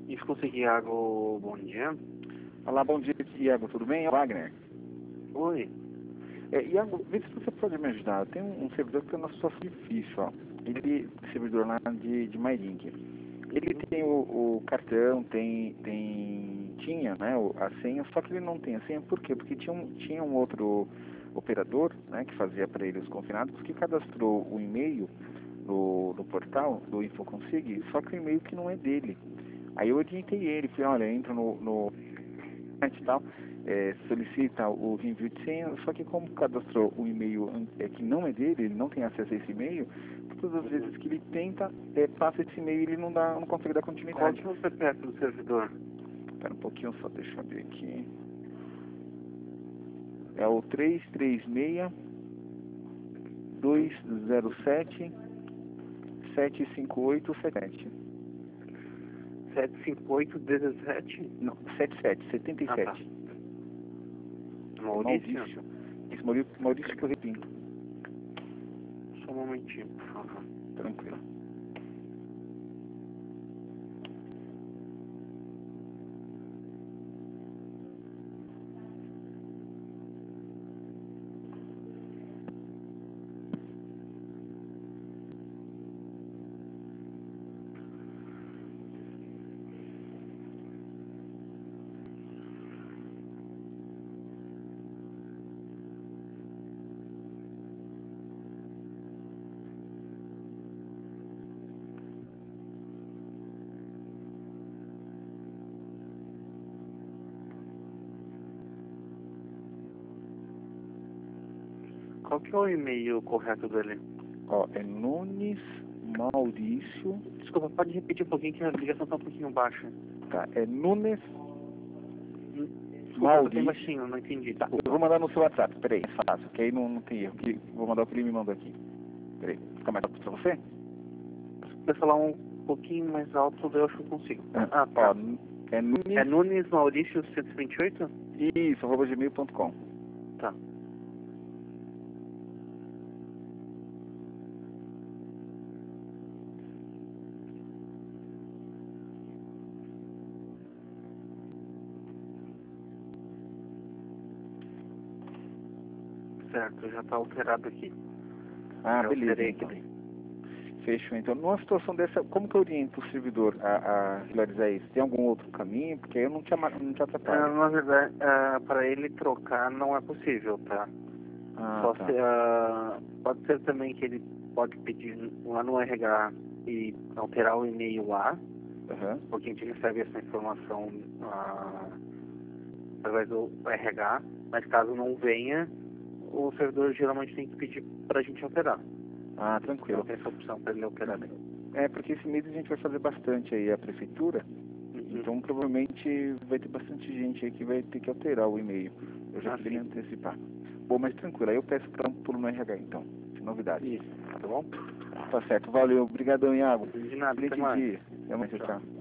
Escuta, Iago, bom dia. Olá, bom dia, Iago, tudo bem? É o Wagner. Oi. Iago, vê se você pode me ajudar. Tem um servidor que está numa situação difícil, ó. Ele, servidor lá de MyLink. Ele tem o cartão, tinha, né, a senha, só que ele não tem a senha. Por quê? Porque tinha um outro operador, né, que fazia para ele os confinados, que cadastrou o e-mail no portal do InfoConsig, só que o e-mail que não é dele. Aí eu orientei ele, falei, olha, entra no site e tal, solicita o envio de senha, só que como cadastrou o e-mail que não é dele, ele não tem acesso a esse e-mail, todas as vezes que ele tenta, passa esse e-mail e ele não consegue dar Qual continuidade. que é o CPF do servidor? Espera um pouquinho só, deixa eu ver aqui. É o 336-207-75877. 758-17? Não, 77. Ah, tá. Maurício? Isso, Maurício Correpim. Só um momentinho, por favor. Tranquilo. Qual que é o e-mail correto dele? Ó, é Nunes Maurício. Desculpa, pode repetir um pouquinho que a ligação tá um pouquinho baixa. Tá, é Nunes Desculpa, tá bem Maurício. baixinho, não entendi. Tá, Desculpa. eu vou mandar no seu WhatsApp, peraí, é fácil, que aí não tem erro. Vou mandar o que ele me mandou aqui. Peraí, fica mais rápido pra você? Se você falar um pouquinho mais alto, eu acho que eu consigo. Ah, tá. Ó, é Nunes. É Nunes Maurício 128? Isso, @gmail.com. Tá. Certo, já tá alterado aqui. Ah, Já beleza. alterei Então. aqui. Fechou. Então, numa situação dessa, como que eu oriento o servidor a regularizar isso? Tem algum outro caminho? Porque eu não tinha atrapalhado. Na verdade, para ele trocar não é possível, tá? Só Tá. se, pode ser também que ele pode pedir lá no RH e alterar o e-mail lá, Aham. porque a gente recebe essa informação através do RH, mas caso não venha, o servidor geralmente tem que pedir para a gente alterar. Tranquilo. Não tem essa opção para ele alterar. Porque esse mês a gente vai fazer bastante aí a prefeitura, então provavelmente vai ter bastante gente aí que vai ter que alterar o e-mail. Eu já queria me antecipar. Bom, mas tranquilo, aí eu peço para um pulo no RH então, sem novidade. Isso, tá bom? Tá certo, valeu, obrigadão, Iago. De nada, até Excelente mais. dia. Até mais, tchau.